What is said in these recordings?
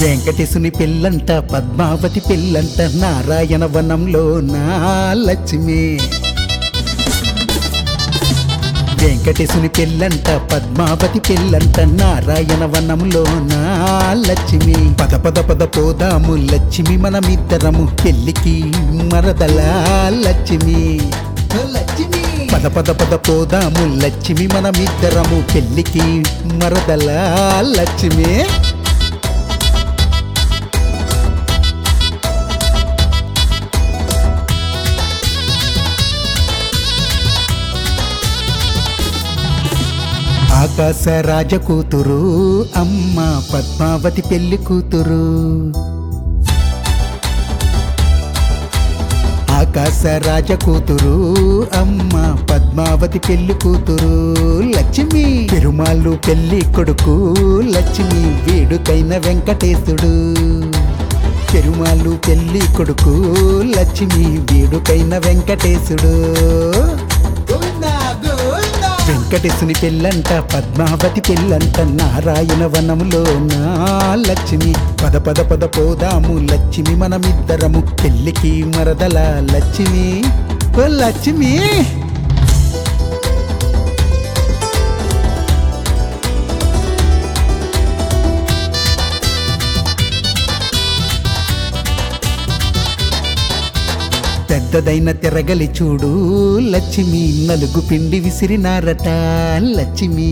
వెంకటేశుని పెళ్ళంట పద్మావతి పెళ్ళంట నారాయణ వనంలో నా లక్ష్మి. వెంకటేశుని పెళ్ళంట పద్మావతి పెళ్ళంట నారాయణ వనంలో నా లక్ష్మి. పద పద పద పోదాము లక్ష్మి మనమిద్దరము పెళ్ళికి మరదల లక్ష్మి. పద పద పద పోదాము లక్ష్మి మనమిద్దరము పెళ్ళికి మరదల లక్ష్మి. ఆకాశ రాజ కూతురు అమ్మ పద్మావతి పెళ్లి కూతురు. ఆకాశ రాజ కూతురు అమ్మ పద్మావతి పెళ్లి కూతురు లక్ష్మి. పెరుమాళ్ళు పెళ్లి కొడుకు లక్ష్మి వేడుకైన వెంకటేశుడు. పెరుమాళ్ళు పెళ్లి కొడుకు లక్ష్మి వేడుకైన వెంకటేశుడు. వెంకటేశుని పెళ్ళంట పద్మావతి పెళ్ళంట నారాయణ వనములో నా లక్ష్మి. పద పద పద పోదాము లక్ష్మి మనమిద్దరము పెళ్ళికి మరదల లక్ష్మి. ఓ లక్ష్మి పెద్దదైన తిరగలి చూడు లక్ష్మి నలుగు పిండి విసిరినారట లక్ష్మి.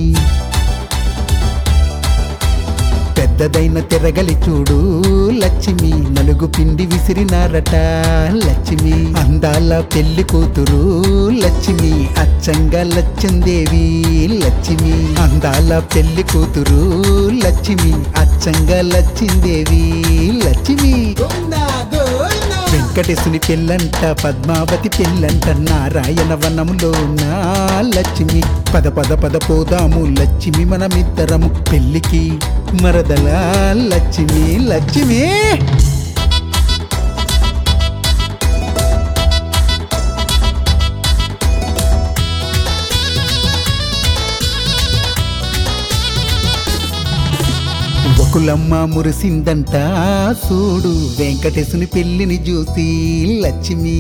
పెద్దదైన తిరగలి చూడు లక్ష్మి నలుగు పిండి విసిరినారట లక్ష్మి. అందాల పెళ్లి కూతురు లక్ష్మి అచ్చంగా లక్ష్మీదేవి లక్ష్మి. అందాల పెళ్లి కూతురు లక్ష్మి అచ్చంగా లక్ష్మీదేవి లక్ష్మి. వెంకటేశుని పెళ్ళంట పద్మావతి పెళ్ళంట నారాయణ వనములో నా లక్ష్మి. పద పద పద పోదాము లక్ష్మి మనమిద్దరము పెళ్ళికి మరదల లక్ష్మి లక్ష్మి. వకులమ్మ మురిసిందంట చూడు వెంకటేశుని పెళ్లిని చూసి లక్ష్మి.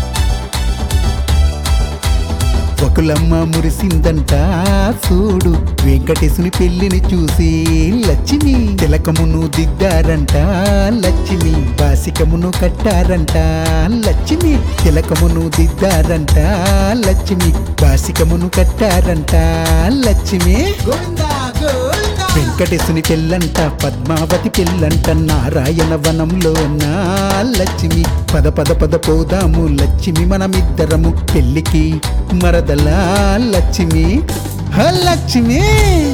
వకులమ్మ మురిసిందంట చూడు వెంకటేశుని పెళ్లిని చూసి లక్ష్మి. తిలకమును దిద్దారంట లక్ష్మి బాసికమును కట్టారంట లక్ష్మి. తిలకమును దిద్దారంట లక్ష్మి బాసికమును కట్టారంట లక్ష్మి. వెంకటేశుని పెళ్ళంట పద్మావతి పెళ్ళంట నారాయణ వనంలో నా లక్ష్మి. పద పద పద పోదాము లక్ష్మి మనమిద్దరము పెళ్ళికి మరదల లక్ష్మి. హ లక్ష్మి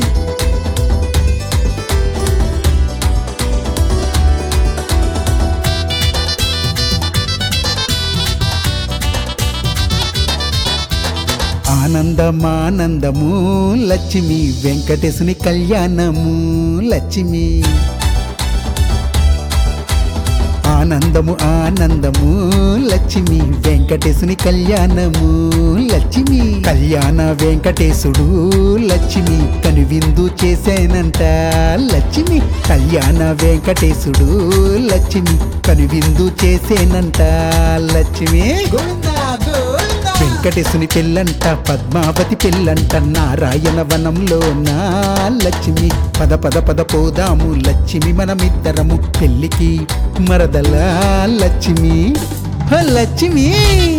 ఆనందమానందము లక్ష్మి వెంకటేశుని కళ్యాణము లక్ష్మి. ఆనందము ఆనందము లక్ష్మి వెంకటేశుని కళ్యాణము లక్ష్మి. కళ్యాణ వెంకటేశుడు లక్ష్మి కనువిందు చేసేనంట లక్ష్మి. కళ్యాణ వెంకటేశుడు లక్ష్మి కనువిందు చేసేనంట లక్ష్మి. వెంకటేశుని పెళ్ళంట పద్మావతి పెళ్ళంట నారాయణ వనంలో నా లక్ష్మి. పద పద పద పోదాము లక్ష్మి మనమిద్దరము పెళ్ళికి మరదల లక్ష్మి. హ లక్ష్మి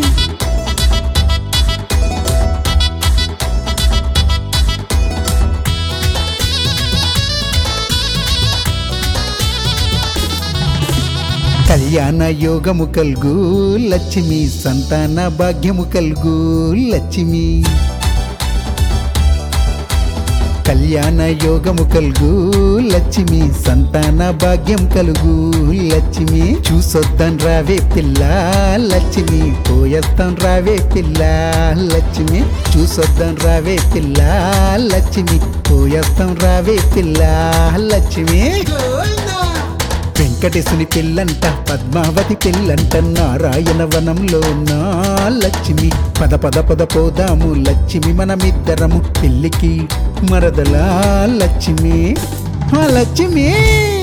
కళ్యాణ యోగము కల్గు లక్ష్మి సంతాన భాగ్యము కల్గు లక్ష్మి. కళ్యాణ యోగము కల్గు లక్ష్మి సంతాన భాగ్యం కలుగు లక్ష్మి. చూసొద్దాం రావే పిల్ల లక్ష్మి పోయేస్తాం రావే పిల్ల లక్ష్మి. చూసొద్దాం రావే పిల్ల లక్ష్మి పోయేస్తాం రావే పిల్ల లక్ష్మి. వెంకటేశుని పెళ్ళంట పద్మావతి పెళ్ళంట నారాయణ వనంలో నా లక్ష్మి. పద పద పద పోదాము లక్ష్మి మనమిద్దరము పెళ్ళికి మరదల లక్ష్మి. లక్ష్మి